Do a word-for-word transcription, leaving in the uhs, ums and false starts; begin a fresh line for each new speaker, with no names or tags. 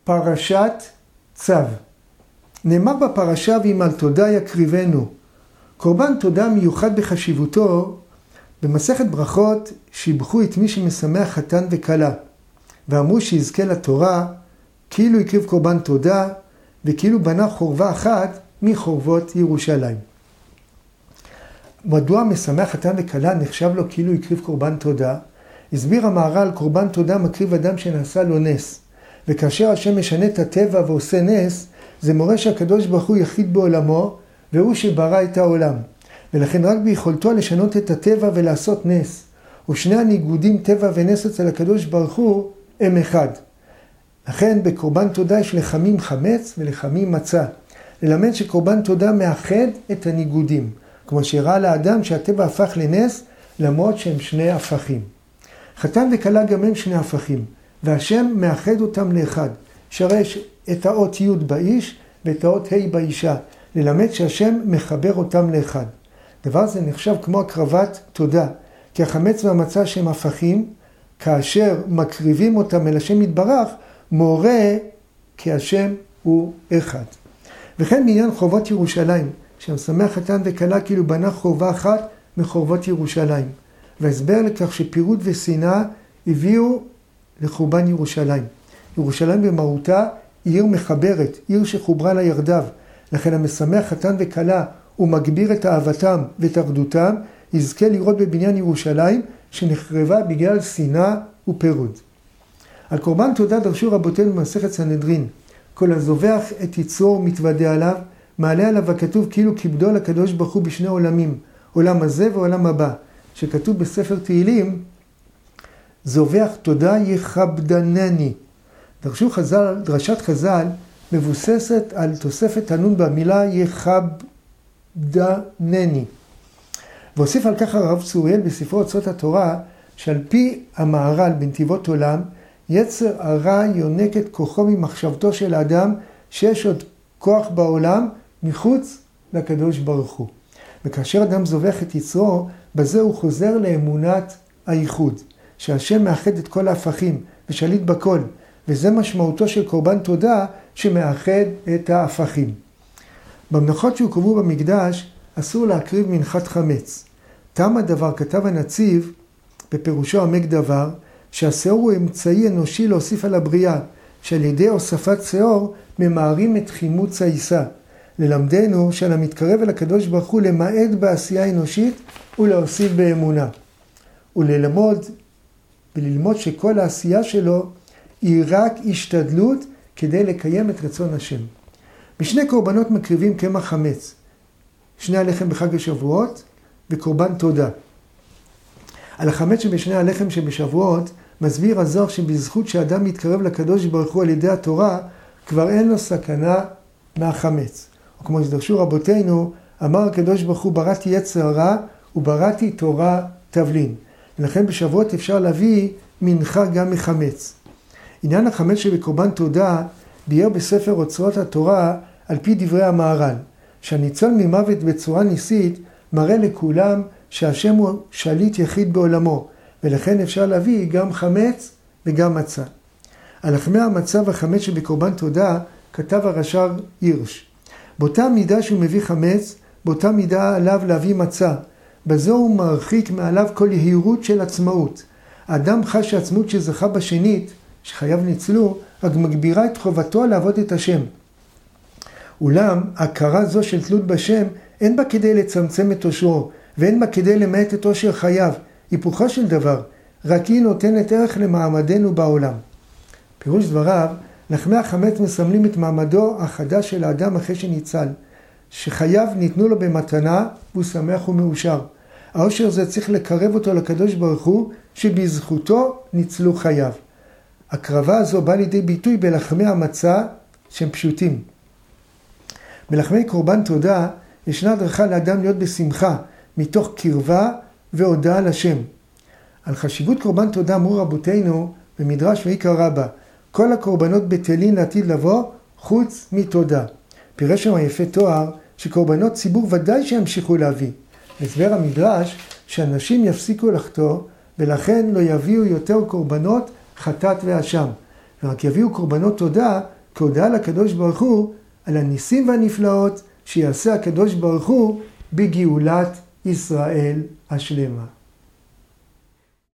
פרשת צו. נאמר בפרשה ואם על תודה יקריבנו. קורבן תודה מיוחד בחשיבותו. במסכת ברכות שיבחו את מי שמשמח חתן וכלה, ואמרו שיזכה לתורה כאילו הקריב קורבן תודה וכאילו בנה חורבה אחת מחורבות ירושלים. מדוע משמח חתן וכלה נחשב לו כאילו הקריב קורבן תודה? הסביר המהר"ל, קורבן תודה מקריב אדם שנעשה לו נס, וכאשר השם משנה את הטבע ועושה נס, זה מורה שהקדוש ברוך הוא יחיד בעולמו, והוא שברא את העולם. ולכן רק ביכולתו לשנות את הטבע ולעשות נס. ושני הניגודים טבע ונס אצל הקדוש ברוך הוא הם אחד. לכן בקורבן תודה יש לחמים חמץ ולחמים מצה. ללמד שקורבן תודה מאחד את הניגודים. כמו שהראה לאדם שהטבע הפך לנס, למרות שהם שני הפכים. חתן וכלה גם הם שני הפכים, והשם מאחד אותם לאחד. שרש את האות י' באיש ואת האות ה' באישה. ללמד שהשם מחבר אותם לאחד. דבר זה נחשב כמו הקרבת תודה, כי החמץ והמצה שהם הפכים, כאשר מקריבים אותם אל השם יתברך, מורה כי השם הוא אחד. וכן בעניין חורבות ירושלים, שמשמח חתן וכלה כאילו בנה חורבה אחת מחורבות ירושלים. והסבר לכך שפירוד ושנאה הביאו לחורבן ירושלים. ירושלים במהותה היא עיר מחברת, עיר שחוברה לה יחדיו. לכן המשמח חתן וכלה ומגביר את אהבתם ואת אחדותם, יזכה לראות בבניין ירושלים שנחרבה בגלל שנאה ופירוד. על קורבן תודה דרשו רבותינו במסכת סנהדרין, כל הזובח את יצרו מתוודה עליו, מעלה עליו הכתוב כאילו כיבדו לקדוש ברוך הוא בשני עולמים, עולם הזה ועולם הבא, שכתוב בספר תהילים, זובח תודה יכבדנני. דרשו חז"ל, דרשת חז"ל מבוססת על תוספת הנון במילה יכבדנני. והוסיף על כך הרב צוריאל בספרו אוצרות התורה, שעל פי המהר"ל בנתיבות עולם, יצר הרע יונק את כוחו ממחשבתו של האדם, שיש עוד כוח בעולם מחוץ לקדוש ברוך הוא. וכאשר אדם זובח את יצרו, בזה הוא חוזר לאמונת הייחוד, שהשם מאחד את כל ההפכים ושליט בכל, וזה משמעותו של קורבן תודה שמאחד את ההפכים. במנחות שהוקרבו במקדש אסור להקריב מנחת חמץ. תם הדבר כתב הנציב בפירושו עמק דבר, שהשיעור הוא אמצעי אנושי להוסיף על הבריאה, שעל ידי הוספת שיעור ממהרים את חימוץ העיסה. ללמדנו שעל המתקרב אל הקדוש ברוך הוא למעט בעשייה אנושית ולהוסיף באמונה. וללמוד וללמוד שכל העשייה שלו היא רק השתדלות כדי לקיים את רצון השם. בשני קורבנות מקריבים קמח חמץ, שני הלחם בחג השבועות וקורבן תודה. על החמץ שבשני הלחם שבשבועות מסביר הזוהר שבזכות שאדם מתקרב לקדוש ברוך הוא על ידי התורה, כבר אין לו סכנה מהחמץ. או כמו שדרשו רבותינו, אמר הקדוש ברוך הוא בראתי יצר הרע ובראתי תורה תבלין. ולכן בשבועות אפשר להביא מנחה גם מחמץ. עניין החמץ שבקורבן תודה ביאר בספר אוצרות התורה על פי דברי המהר"ל, שהניצול ממוות בצורה ניסית מראה לכולם שהשם הוא שליט יחיד בעולמו, ולכן אפשר להביא גם חמץ וגם מצה. על לחמי המצה והחמץ שבקורבן תודה כתב הרש"ר הירש. באותה מידה שהוא מביא חמץ, באותה מידה עליו להביא מצה. בזו הוא מרחיק מעליו כל יהירות של עצמאות. האדם חש העצמות שזכה בשנית, שחייו ניצלו, רק מגבירה את חובתו לעבוד את השם. אולם, הכרה זו של תלות בשם, אין בה כדי לצמצם את עושרו, ואין בה כדי למעט את עושר חייו. היפוכו של דבר, רק היא נותנת ערך למעמדנו בעולם. פירוש דבריו, לחמי החמץ מסמלים את מעמדו החדש של האדם אחרי שניצל, שחייו ניתנו לו במתנה והוא שמח ומאושר. העושר זה צריך לקרב אותו לקדוש ברוך הוא, שבזכותו ניצלו חייו. הקרבה הזו באה לידי ביטוי בלחמי המצה שהם פשוטים. בלחמי קורבן תודה ישנה דרכה לאדם להיות בשמחה, מתוך קרבה והודעה לשם. על חשיבות קורבן תודה אמרו רבותינו במדרש ויקרא רבה, כל הקורבנות בטלים לעתיד לבוא חוץ מתודה. פירש שם היפה תואר שקורבנות ציבור ודאי שימשיכו להביא. הסבר המדרש שאנשים יפסיקו לחטוא ולכן לא יביאו יותר קורבנות חטאת ואשם. ורק יביאו קורבנות תודה כהודעה לקדוש ברוך הוא על הניסים והנפלאות שיעשה הקדוש ברוך הוא בגאולת ישראל השלמה.